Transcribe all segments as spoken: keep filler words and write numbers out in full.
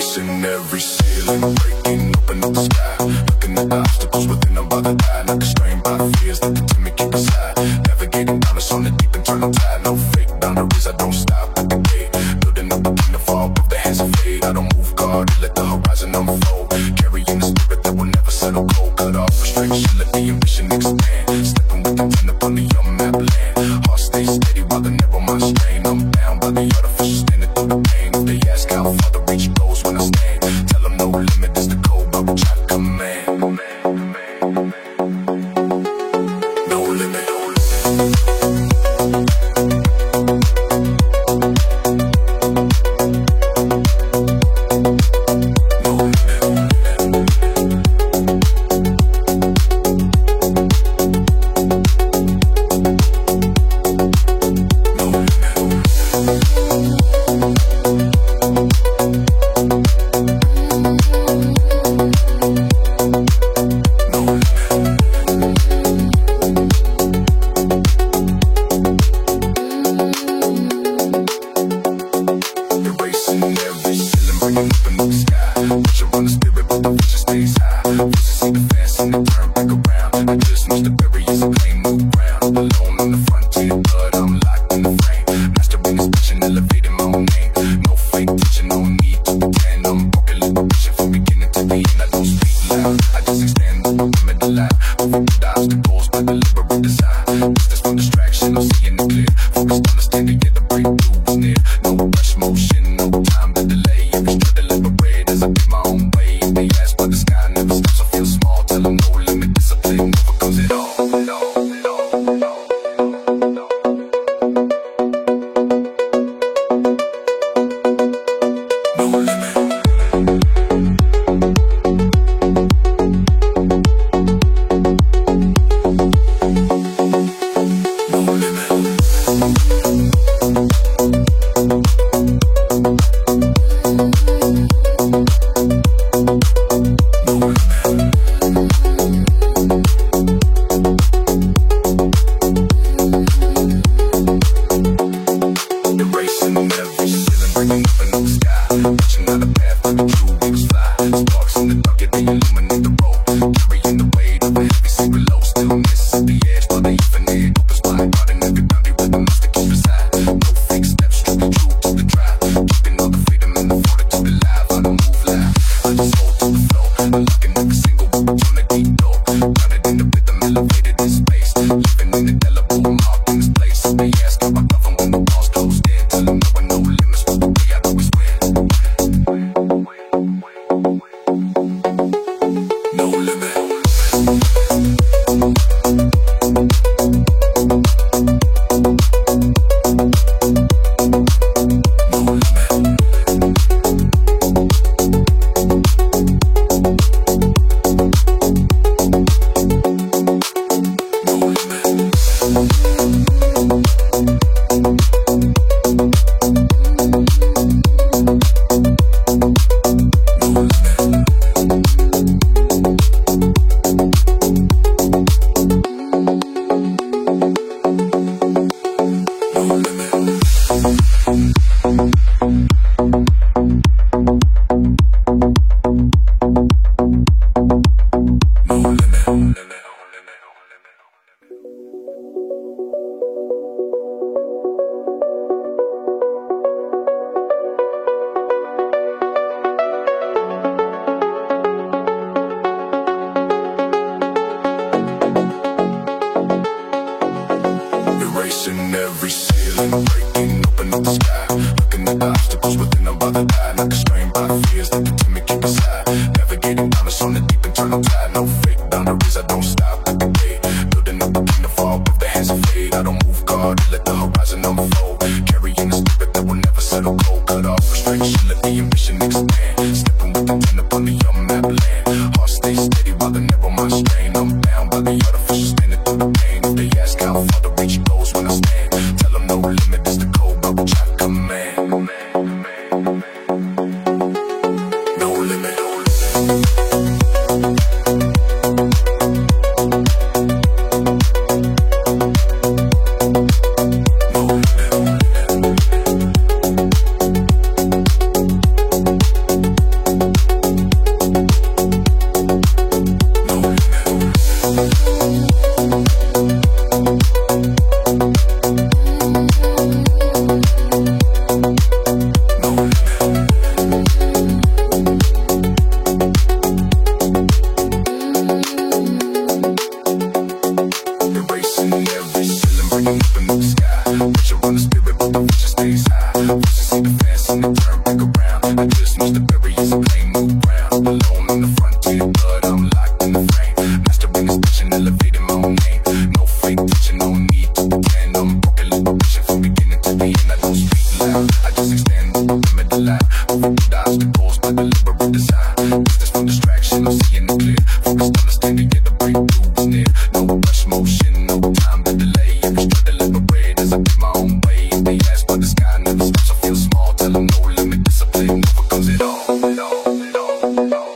Erasing every ceiling, breaking open up the sky. Looking at the obstacles within, I'm bothered by. Not constrained by fears that continue to keep aside. Navigating down us on the deep internal tide. No fake boundaries, I don't stop at the gate. Building up a kingdom fall with the hands of fate. I don't move guard, let the horizon unfold. Carrying the spirit that will never settle cold. Cut off frustration, let the ambition expand. Stepping with intent upon the unmapped land. Heart stay steady while the narrow mind strain. I'm bound by the artificial standing through the pain. If they ask how far the reach goes when I stand, tell them no limit is the code by which I command. No limit, no limit. to turn back around. I just need the barriers and plain move ground. Alone in the frontier, but I'm locked in the frame. Mastering this vision, elevating my own name. No fake teaching, no need to pretend. I'm broken liberation from beginning to the end. I don't speak loud, I just extend the limit alive. Moving through the obstacles by deliberate design. Distance from distraction, I'm seeing it clear. Focused, understanding, get the breakthrough is near. No rush motion, no time to delay. Every stride to liberate as I get my own way. If they ask, but the sky never stops, I feel small. Tell them no limit, discipline overcomes it all. It all, it all, it all.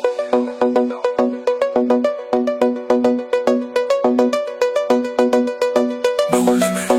No limit.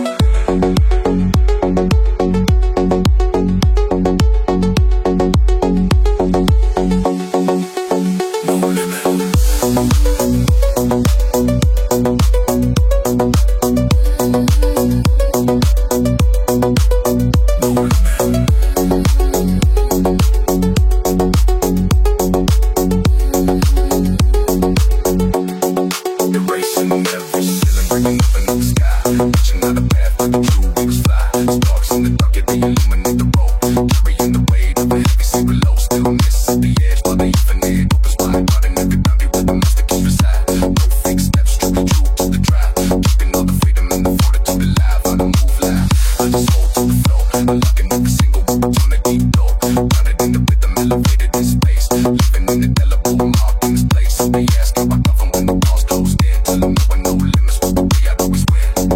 Erasing every ceiling, breaking up into the sky. Reaching out a path where the true wings fly. Sparks in the dark, yeah, they illuminate the road. Carrying the weight of a heavy sea below. Stillness at the edge while the infinite opens wide. Caught in every boundary where the master keeps reside. No fake steps, strictly true to the drive. Keeping all the freedom and the fortitude alive. How to move live, I just hold to the flow. Unlocking every single opportunity flow. Grounded in the rhythm, elevated in space. Living in the indelible mark in this place. So they ask how I come from when the walls closed in. Tell them no one, no limits, but the way I'd always win.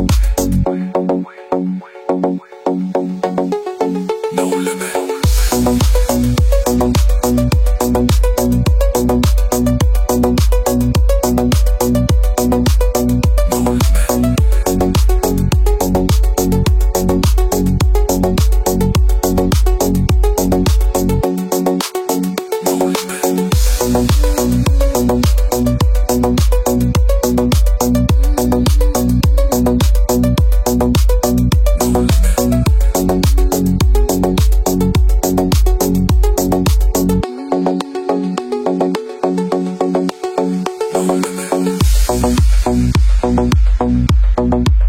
No limit. No limit.